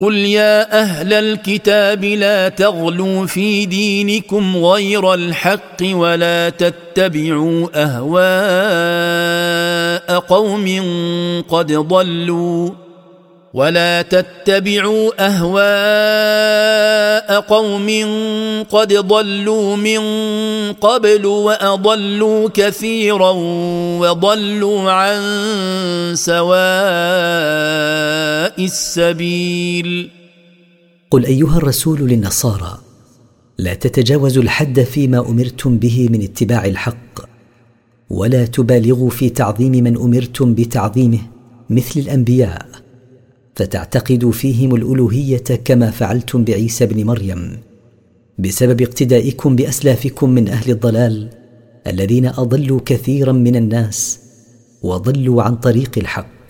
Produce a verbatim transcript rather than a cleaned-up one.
قل يا أهل الكتاب لا تغلوا في دينكم غير الحق ولا تتبعوا أهواء قوم قد ضلوا ولا تتبعوا أهواء قوم قد ضلوا من قبل وأضلوا كثيرا وضلوا عن سواء السبيل. قل أيها الرسول للنصارى لا تتجاوزوا الحد فيما أمرتم به من اتباع الحق، ولا تبالغوا في تعظيم من أمرتم بتعظيمه مثل الأنبياء، فتعتقدوا فيهم الألوهية كما فعلتم بعيسى بن مريم بسبب اقتدائكم بأسلافكم من أهل الضلال الذين أضلوا كثيرا من الناس وضلوا عن طريق الحق.